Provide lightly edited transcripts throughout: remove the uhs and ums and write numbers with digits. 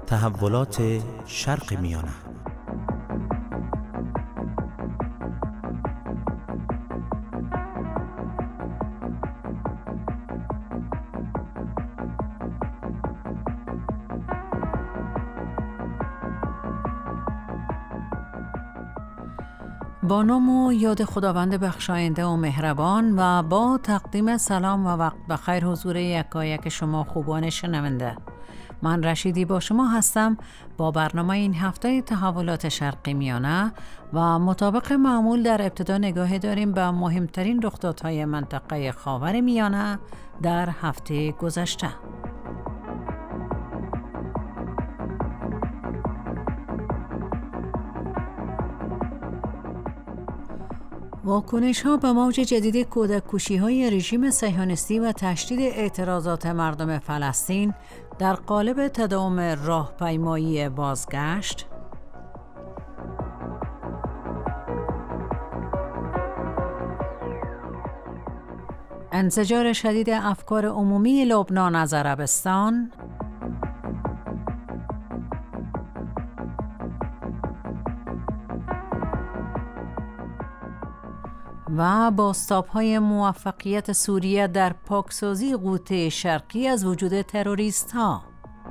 تحولات شرق میانه. با نام و یاد خداوند بخشاینده و مهربان و با تقدیم سلام و وقت بخیر حضور یکایک شما خوبان شنونده، من رشیدی با شما هستم با برنامه این هفته تحولات شرقی میانه و مطابق معمول در ابتدا نگاهی داریم به مهمترین رخدادهای منطقه خاور میانه در هفته گذشته. واکنش‌ها به موج جدید کودک‌کشی‌های رژیم صهیونیستی و تشدید اعتراضات مردم فلسطین در قالب تداوم راهپیمایی بازگشت، انزجار شدید افکار عمومی لبنان از عربستان و بازتاب‌های موفقیت سوریه در پاکسازی غوطه شرقی از وجود تروریست‌ها.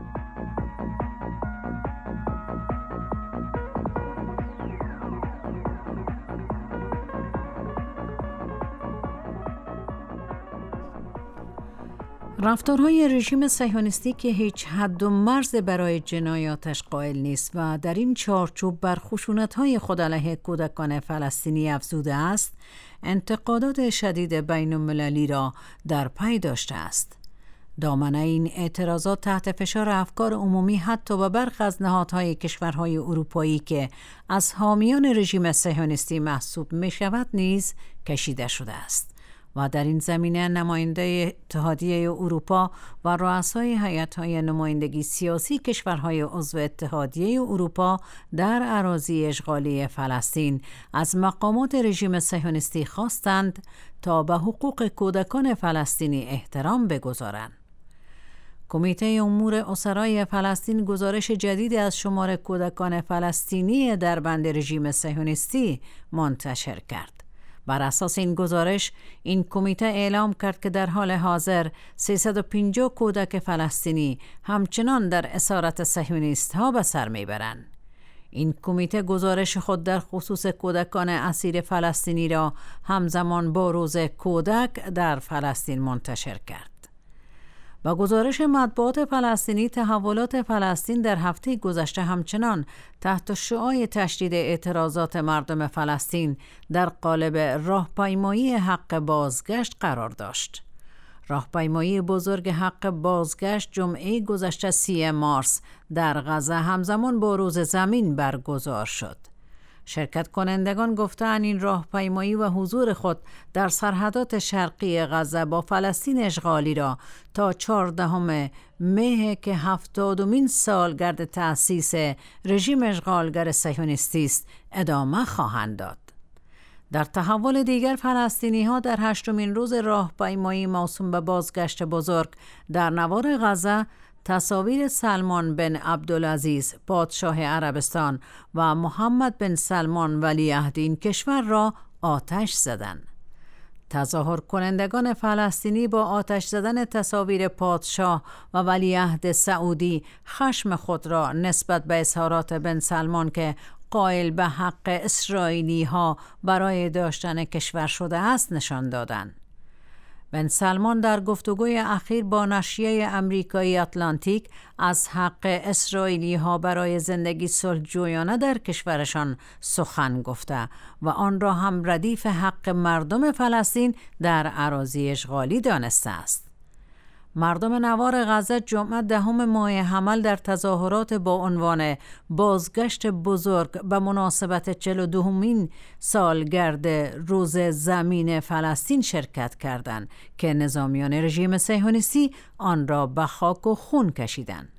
رفتارهای رژیم صهیونیستی که هیچ حد و مرز برای جنایاتش قائل نیست و در این چارچوب بر خشونت‌های خود علیه کودکان فلسطینی افزوده است، انتقادات شدید بین‌المللی را در پی داشته است. دامنه این اعتراضات تحت فشار افکار عمومی حتی به برخی از نهادهای کشورهای اروپایی که از حامیان رژیم صهیونیستی محسوب می‌شود نیز کشیده شده است. و در این زمینه نماینده اتحادیه اروپا و رؤسای هیئت‌های نمایندگی سیاسی کشورهای عضو اتحادیه اروپا در اراضی اشغالی فلسطین از مقامات رژیم صهیونیستی خواستند تا به حقوق کودکان فلسطینی احترام بگذارند. کمیته امور اسرای فلسطین گزارش جدیدی از شمار کودکان فلسطینی در بند رژیم صهیونیستی منتشر کرد. بر اساس این گزارش، این کمیته اعلام کرد که در حال حاضر 350 کودک فلسطینی همچنان در اسارت صهیونیست‌ها به سر میبرند. این کمیته گزارش خود در خصوص کودکان اسیر فلسطینی را همزمان با روز کودک در فلسطین منتشر کرد. با گزارش مطبوعات فلسطینی، تحولات فلسطین در هفته گذشته همچنان تحت شعاع تشدید اعتراضات مردم فلسطین در قالب راهپیمایی حق بازگشت قرار داشت. راهپیمایی بزرگ حق بازگشت جمعه گذشته 30 مارس در غزه همزمان با روز زمین برگزار شد. شرکت کنندگان گفتند این راهپیمایی و حضور خود در سرحدات شرقی غزه با فلسطین اشغالی را تا 14 مه که 70مین سالگرد تأسیس رژیم اشغالگر صهیونیستی است ادامه خواهند داد. در تحول دیگر، فلسطینی‌ها در 8مین روز راهپیمایی موسوم به بازگشت بزرگ در نوار غزه تصاویر سلمان بن عبدالعزیز پادشاه عربستان و محمد بن سلمان ولیعهد این کشور را آتش زدند. تظاهر کنندگان فلسطینی با آتش زدن تصاویر پادشاه و ولیعهد سعودی خشم خود را نسبت به اظهارات بن سلمان که قائل به حق اسرائیلی ها برای داشتن کشور شده است نشان دادند. بن سلمان در گفتگوی اخیر با نشریه امریکایی اتلانتیک از حق اسرائیلی ها برای زندگی صلح‌جویانه در کشورشان سخن گفته و آن را هم ردیف حق مردم فلسطین در اراضی اشغالی دانسته است. مردم نوار غزه جمعه 10 ماه حمل در تظاهرات با عنوان بازگشت بزرگ به مناسبت 42مین سالگرد روز زمین فلسطین شرکت کردند که نظامیان رژیم صهیونیستی آن را به خاک و خون کشیدند.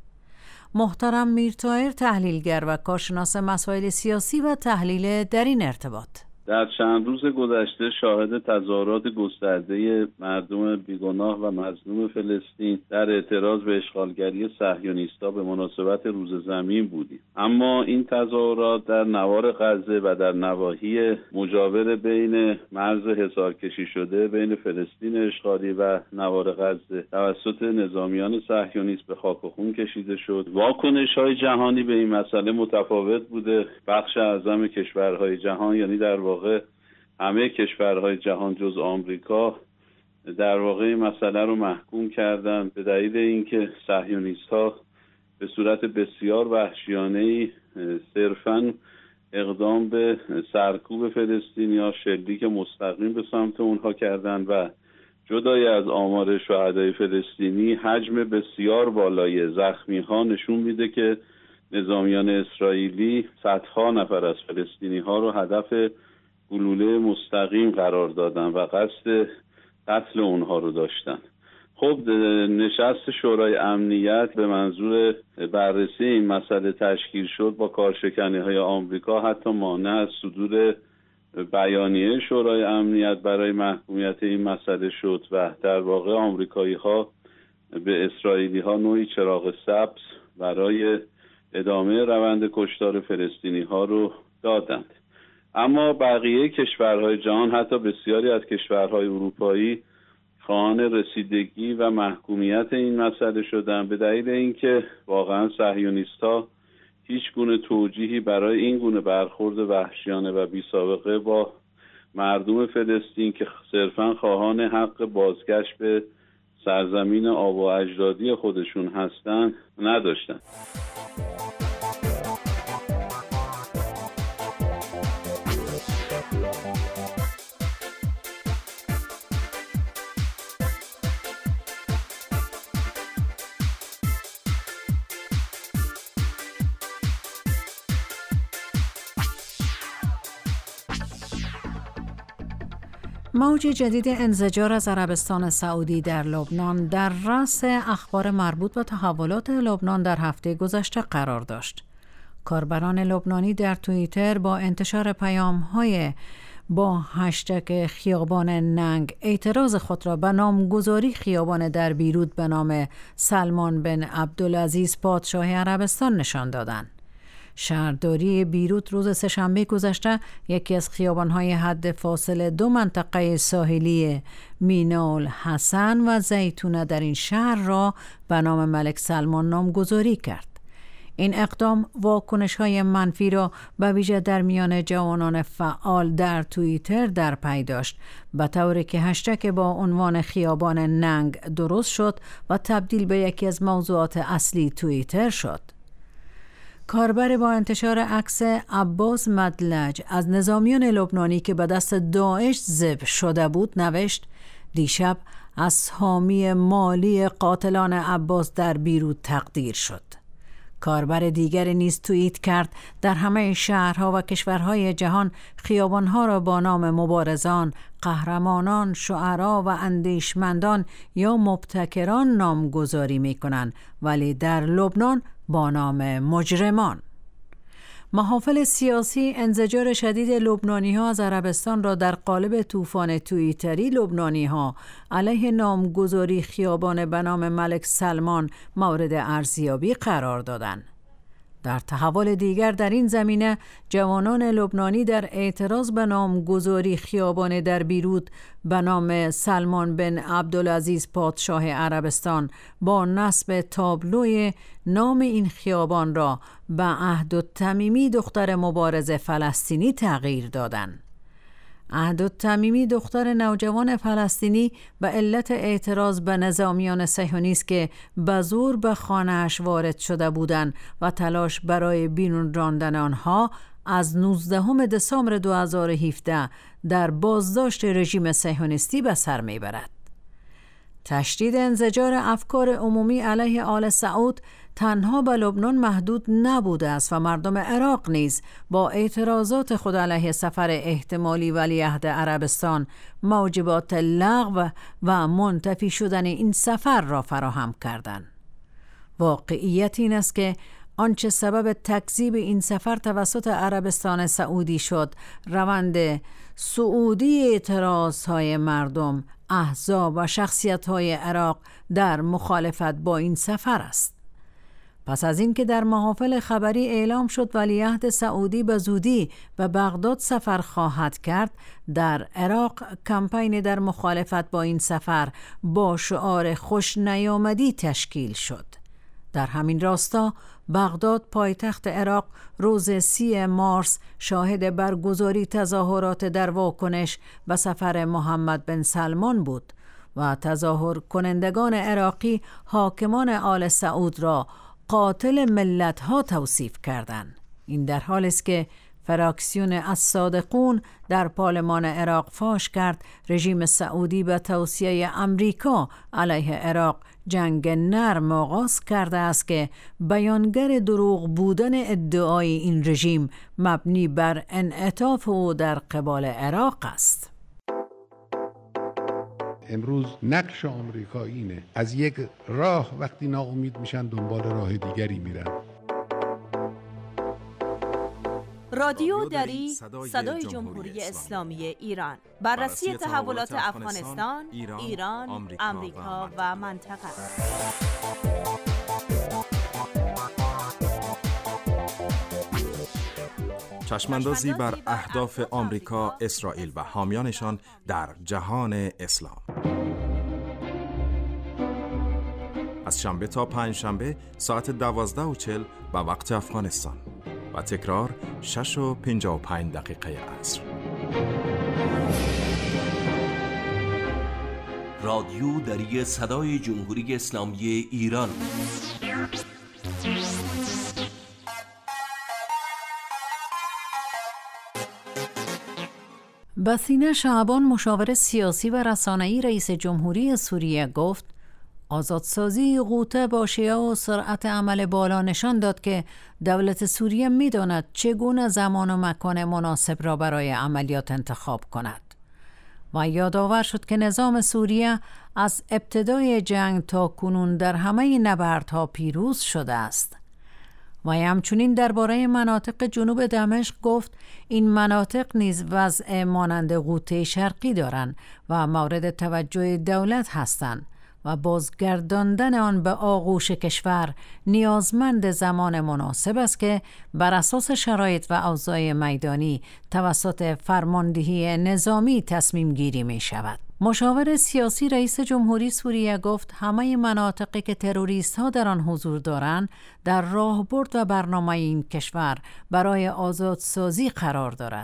محترم میر طاهر، تحلیلگر و کارشناس مسائل سیاسی و تحلیل در این ارتباط: در چند روز گذشته شاهد تظاهرات گسترده مردم بیگناه و مظلوم فلسطین در اعتراض به اشغالگری صهیونیست‌ها به مناسبت روز زمین بودیم. اما این تظاهرات در نوار غزه و در نواحی مجاور بین مرز حصارکشی شده بین فلسطین اشغالی و نوار غزه توسط نظامیان صهیونیست به خاک و خون کشیده شد. واکنش‌های جهانی به این مسئله متفاوت بوده. بخش اعظم کشورهای جهان، یعنی در واقع همه کشورهای جهان جز آمریکا، در واقع این مسئله رو محکوم کردن به دلیل اینکه صهیونیست‌ها به صورت بسیار وحشیانه‌ای صرفاً اقدام به سرکوب فلسطینی‌ها، شلیک مستقیم به سمت اونها کردن و جدای از آمار شهدای فلسطینی حجم بسیار بالای زخمی‌ها نشون میده که نظامیان اسرائیلی صدها نفر از فلسطینی‌ها رو هدف گلوله مستقیم قرار دادن و قصد قتل اونها رو داشتن. خب نشست شورای امنیت به منظور بررسی این مسئله تشکیل شد. با کارشکنی‌های آمریکا حتی مانع از صدور بیانیه شورای امنیت برای محکومیت این مسئله شد و در واقع آمریکایی‌ها به اسرائیلی‌ها نوعی چراغ سبز برای ادامه روند کشتار فلسطینی‌ها رو دادند. اما بقیه کشورهای جهان، حتی بسیاری از کشورهای اروپایی، خواهان رسیدگی و محکومیت این مسئله شدند به دلیل اینکه واقعا صهیونیست‌ها هیچ گونه توجیهی برای این گونه برخورد وحشیانه و بی‌سابقه با مردم فلسطین که صرفاً خواهان حق بازگشت به سرزمین آب و اجدادی خودشون هستند نداشتند. موج جدید انزجار از عربستان سعودی در لبنان در رأس اخبار مربوط به تحولات لبنان در هفته گذشته قرار داشت. کاربران لبنانی در توییتر با انتشار پیام‌های با هشتگ خیابان ننگ اعتراض خود را به نامگذاری خیابان در بیروت به نام سلمان بن عبدالعزیز پادشاه عربستان نشان دادند. شهرداری بیروت روز سه‌شنبه گذشته یکی از خیابان‌های حد فاصل دو منطقه ساحلی مینال حسن و زیتونه در این شهر را به نام ملک سلمان نامگذاری کرد. این اقدام واکنش‌های منفی را به ویژه در میان جوانان فعال در توییتر در پی داشت، به طوری که هشتگ با عنوان خیابان ننگ درست شد و تبدیل به یکی از موضوعات اصلی توییتر شد. کاربر با انتشار عکس عباس مدلج از نظامیان لبنانی که به دست داعش ذبح شده بود نوشت: دیشب از حامی مالی قاتلان عباس در بیروت تقدیر شد. کاربر دیگر نیز توییت کرد: در همه شهرها و کشورهای جهان خیابانها را با نام مبارزان، قهرمانان، شعرا و اندیشمندان یا مبتکران نامگذاری می‌کنند، ولی در لبنان با نام مجرمان. محافل سیاسی انزجار شدید لبنانی‌ها از عربستان را در قالب طوفان توییتری لبنانی‌ها علیه نامگذاری خیابان به نام ملک سلمان مورد ارزیابی قرار دادند. در تحول دیگر در این زمینه، جوانان لبنانی در اعتراض به نامگذاری خیابان در بیروت به نام سلمان بن عبدالعزیز پادشاه عربستان با نصب تابلوی نام این خیابان را به عهدالتمیمی دختر مبارز فلسطینی تغییر دادند. عهدالتمیمی دختر نوجوان فلسطینی به علت اعتراض به نظامیان صهیونیست که به زور به خانه‌اش وارد شده بودند و تلاش برای بیرون راندن آنها از 19 دسامبر 2017 در بازداشت رژیم صهیونیستی به سر میبرد. تشدید انزجار افکار عمومی علیه آل سعود تنها به لبنان محدود نبوده است و مردم عراق نیز با اعتراضات خود علیه سفر احتمالی ولیعهد عربستان موجبات لغو و منتفی شدن این سفر را فراهم کردند. واقعیت این است که آنچه سبب تکذیب این سفر توسط عربستان سعودی شد، روند صعودی اعتراضهای مردم، احزاب و شخصیت‌های عراق در مخالفت با این سفر است. پس از اینکه در محافل خبری اعلام شد ولیعهد سعودی به زودی به بغداد سفر خواهد کرد، در عراق کمپین در مخالفت با این سفر با شعار خوش نیامدی تشکیل شد. در همین راستا بغداد پایتخت عراق روز 30 مارس شاهد برگزاری تظاهرات در واکنش به سفر محمد بن سلمان بود و تظاهر کنندگان عراقی حاکمان آل سعود را قاتل ملت‌ها توصیف کردند. این در حالی است که فراکسیون الصادقون در پارلمان عراق فاش کرد رژیم سعودی به توصیه امریکا علیه عراق جنگ نرم آغاز کرده است که بیانگر دروغ بودن ادعای این رژیم مبنی بر انعطاف او در قبال عراق است. امروز نقش آمریکا اینه از یک راه وقتی ناامید میشن دنبال راه دیگری میرن. رادیو دری صدای جمهوری اسلامی ایران، بررسی تحولات افغانستان، ایران، آمریکا و منطقه. چشماندازی بر اهداف آمریکا، اسرائیل و حامیانشان در جهان اسلام. از شنبه تا پنجشنبه ساعت 12:40 به وقت افغانستان و تکرار 6:55 عصر. رادیو دری صدای جمهوری اسلامی ایران. بسینه شعبان، مشاور سیاسی و رسانه‌ای رئیس جمهوری سوریه، گفت آزادسازی غوطه با شیوه و سرعت عمل بالا نشان داد که دولت سوریه می‌داند چگونه زمان و مکان مناسب را برای عملیات انتخاب کند و یادآور شد که نظام سوریه از ابتدای جنگ تا کنون در همه نبردها پیروز شده است. و همچنین درباره مناطق جنوب دمشق گفت این مناطق نیز وضع مانند غوطه شرقی دارند و مورد توجه دولت هستند و بازگرداندن آن به آغوش کشور نیازمند زمان مناسب است که بر اساس شرایط و اوضاع میدانی توسط فرماندهی نظامی تصمیم گیری می شود. مشاور سیاسی رئیس جمهوری سوریه گفت همه مناطقی که تروریست ها در آن حضور دارند در راهبرد و برنامه این کشور برای آزادسازی قرار دارد.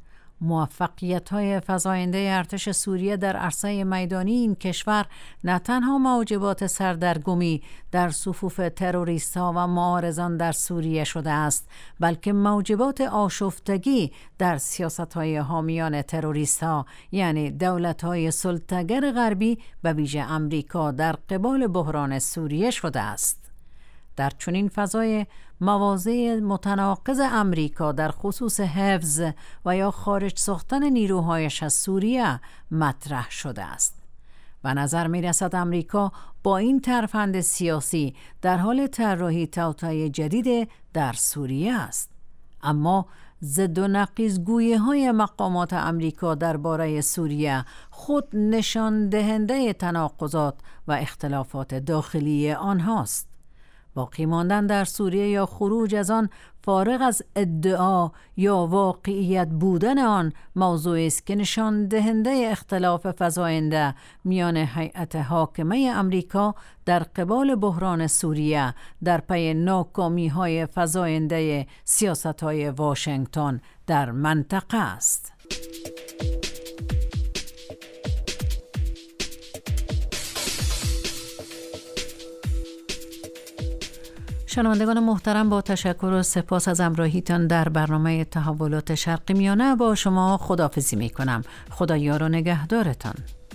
موفقیت‌های فزاینده ارتش سوریه در عرصه میدانی این کشور نه تنها موجبات سردرگمی در صفوف تروریست‌ها و معارضان در سوریه شده است، بلکه موجبات آشفتگی در سیاست‌های حامیان تروریست‌ها، یعنی دولت‌های سلطه‌گر غربی به ویژه امریکا در قبال بحران سوریه شده است. در چنین فضای مواضع متناقض امریکا در خصوص حفظ و یا خارج ساختن نیروهایش از سوریه مطرح شده است و نظر می رسد امریکا با این ترفند سیاسی در حال طراحی توطئه جدید در سوریه است. اما ضد و نقیض‌گویی‌های مقامات امریکا درباره سوریه خود نشان دهنده تناقضات و اختلافات داخلی آنهاست. باقی ماندن در سوریه یا خروج از آن فارغ از ادعا یا واقعیت بودن آن موضوعی است که نشان دهنده اختلاف فزاینده میان هیئت حاکمه امریکا در قبال بحران سوریه در پی ناکامی‌های فزاینده سیاست‌های واشنگتن در منطقه است. شنوندگان محترم، با تشکر و سپاس از همراهیتان در برنامه تحولات شرق میانه با شما خداحافظی می کنم. خدا یار و نگهدارتان.